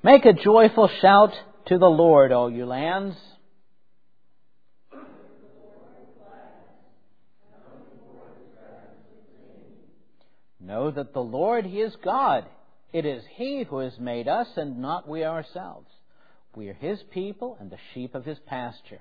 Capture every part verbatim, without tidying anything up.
Make a joyful shout to the Lord, all you lands. Know that the Lord, He is God. It is He who has made us and not we ourselves. We are His people and the sheep of His pasture.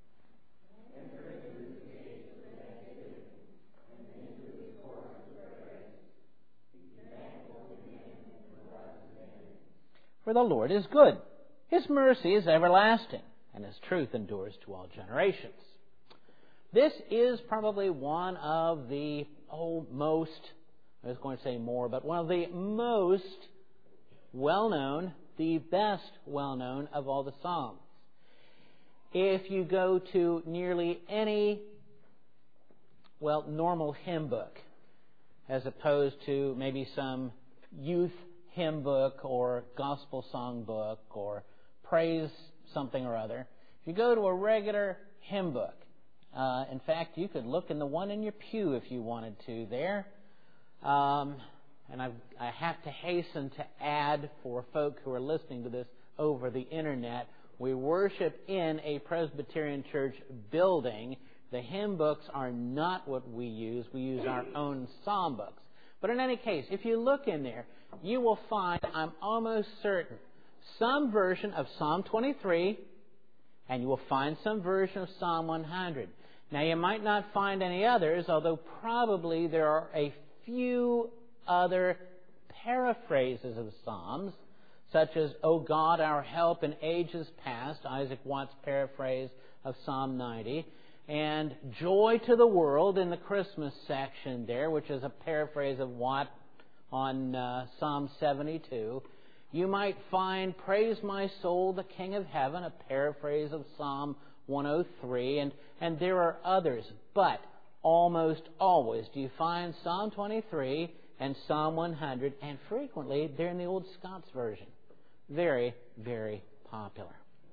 For the Lord is good. His mercy is everlasting, and His truth endures to all generations. This is probably one of the oh, most, I was going to say more, but one of the most well-known, the best well-known of all the Psalms. If you go to nearly any, well, normal hymn book, as opposed to maybe some youth hymn book or gospel song book or praise something or other. If you go to a regular hymn book, uh, in fact, you could look in the one in your pew if you wanted to there. Um, and I've, I have to hasten to add for folk who are listening to this over the internet, we worship in a Presbyterian church building. The hymn books are not what we use. We use our own psalm books. But in any case, if you look in there, you will find, I'm almost certain, some version of Psalm twenty-three, and you will find some version of Psalm one hundred. Now, you might not find any others, although probably there are a few other paraphrases of the Psalms, such as, O God, our help in ages past, Isaac Watts' paraphrase of Psalm ninety, and Joy to the World in the Christmas section there, which is a paraphrase of Watt on uh, Psalm seventy-two. You might find Praise My Soul, the King of Heaven, a paraphrase of Psalm one oh three, and, and there are others. But almost always do you find Psalm twenty-three and Psalm one hundred, and frequently they're in the Old Scots version. Very, very popular.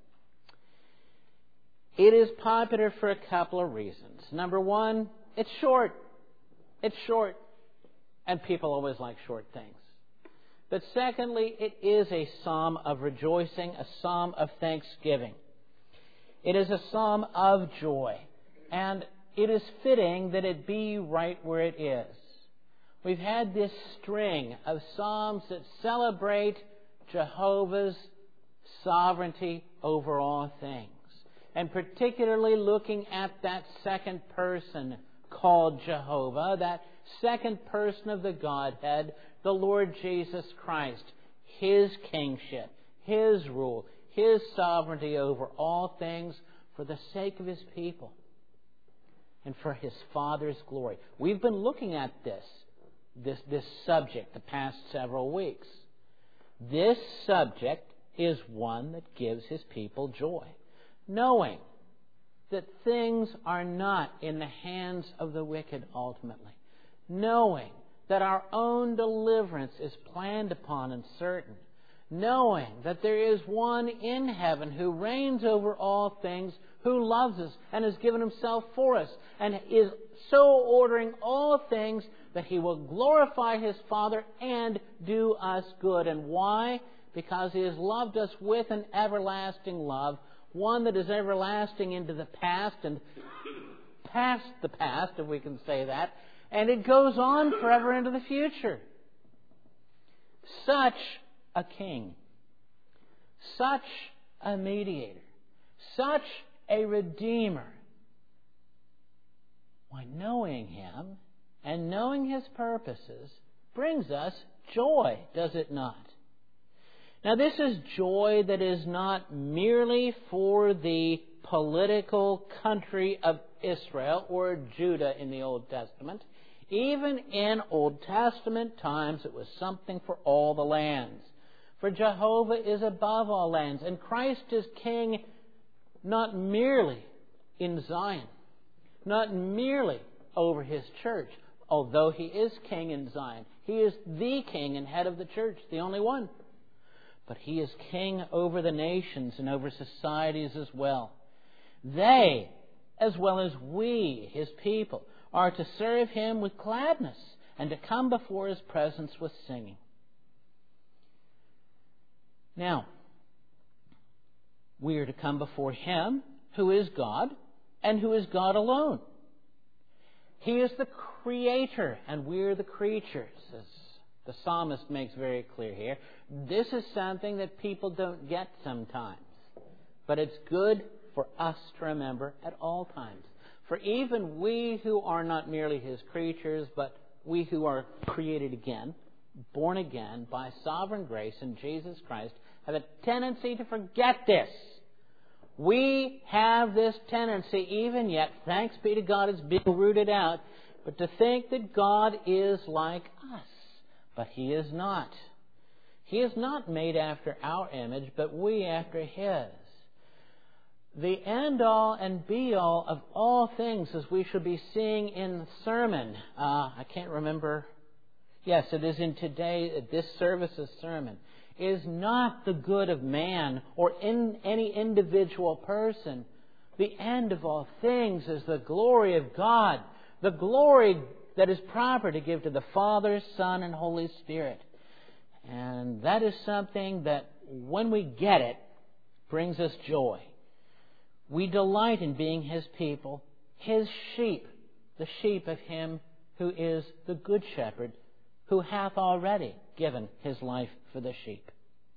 It is popular for a couple of reasons. Number one, it's short. It's short. And people always like short things. But secondly, it is a psalm of rejoicing, a psalm of thanksgiving. It is a psalm of joy. And it is fitting that it be right where it is. We've had this string of psalms that celebrate Jehovah's sovereignty over all things. And particularly looking at that second person called Jehovah, that second person of the Godhead, the Lord Jesus Christ, His kingship, His rule, His sovereignty over all things for the sake of His people and for His Father's glory. We've been looking at this, this, this subject the past several weeks. This subject is one that gives His people joy, knowing that things are not in the hands of the wicked ultimately, knowing that our own deliverance is planned upon and certain, knowing that there is one in heaven who reigns over all things, who loves us and has given Himself for us, and is so ordering all things that He will glorify His Father and do us good. And why? Because He has loved us with an everlasting love, one that is everlasting into the past and past the past, if we can say that, and it goes on forever into the future. Such a king, such a mediator, such a redeemer. Why, knowing Him and knowing His purposes brings us joy, does it not? Now, this is joy that is not merely for the political country of Israel or Judah in the Old Testament. Even in Old Testament times, it was something for all the lands. For Jehovah is above all lands, and Christ is King not merely in Zion, not merely over His church, although He is King in Zion. He is the King and head of the church, the only one. But He is King over the nations and over societies as well. They, as well as we, His people, are to serve Him with gladness and to come before His presence with singing. Now, We are to come before Him who is God and who is God alone. He is the Creator and we're the creatures, as the psalmist makes very clear here. This is something that people don't get sometimes, but it's good for us to remember at all times. For even we who are not merely His creatures, but we who are created again, born again by sovereign grace in Jesus Christ, have a tendency to forget this. We have this tendency even yet, thanks be to God, it's being rooted out, but to think that God is like us. But He is not. He is not made after our image, but we after His. The end-all and be-all of all things, as we should be seeing in the sermon. Uh, I can't remember. Yes, it is in today, this service's sermon. Is not the good of man or in any individual person. The end of all things is the glory of God. The glory that is proper to give to the Father, Son, and Holy Spirit. And that is something that, when we get it, brings us joy. We delight in being His people, His sheep, the sheep of Him who is the Good Shepherd, who hath already given His life for the sheep.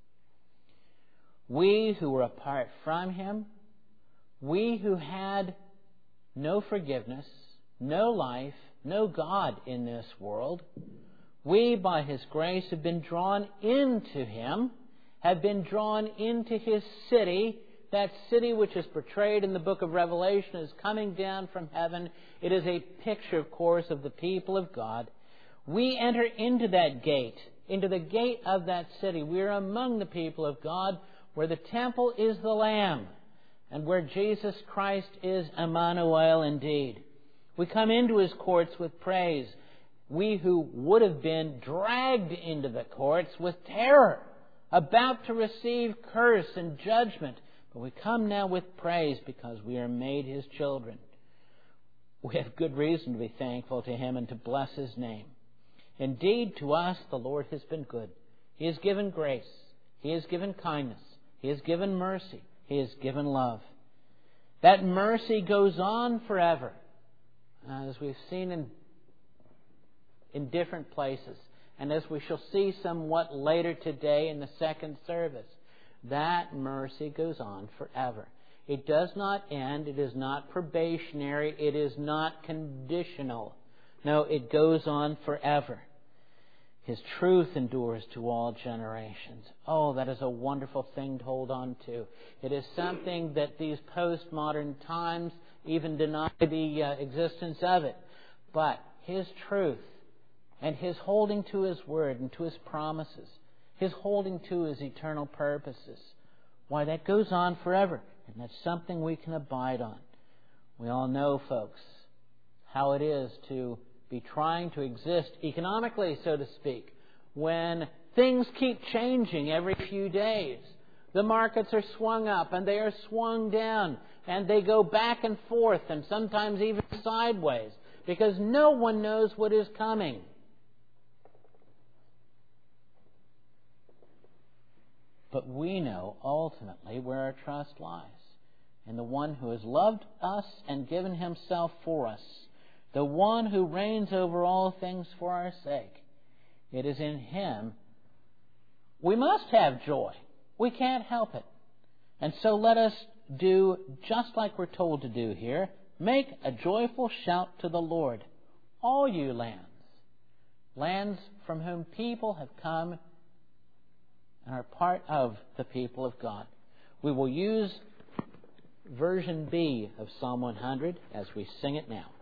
We who were apart from Him, we who had no forgiveness, no life, no God in this world, we by His grace have been drawn into Him, have been drawn into His city, that city which is portrayed in the book of Revelation as coming down from heaven. It is a picture, of course, of the people of God. We enter into that gate, into the gate of that city. We are among the people of God, where the temple is the Lamb, and where Jesus Christ is Emmanuel indeed. We come into His courts with praise. We who would have been dragged into the courts with terror, about to receive curse and judgment, but we come now with praise because we are made His children. We have good reason to be thankful to Him and to bless His name. Indeed, to us the Lord has been good. He has given grace. He has given kindness. He has given mercy. He has given love. That mercy goes on forever, as we've seen in, in different places, and as we shall see somewhat later today in the second service. That mercy goes on forever. It does not end. It is not probationary. It is not conditional. No, it goes on forever. His truth endures to all generations. Oh, that is a wonderful thing to hold on to. It is something that these postmodern times even deny the uh, existence of it. But His truth and His holding to His word and to His promises, His holding to His eternal purposes, why, that goes on forever. And that's something we can abide on. We all know, folks, how it is to be trying to exist economically, so to speak, when things keep changing every few days. The markets are swung up and they are swung down and they go back and forth and sometimes even sideways because no one knows what is coming. But we know ultimately where our trust lies, in the one who has loved us and given Himself for us, the one who reigns over all things for our sake. It is in Him we must have joy. We can't help it. And so let us do just like we're told to do here. Make a joyful shout to the Lord, all you lands, lands from whom people have come and are part of the people of God. We will use version B of Psalm one hundred as we sing it now.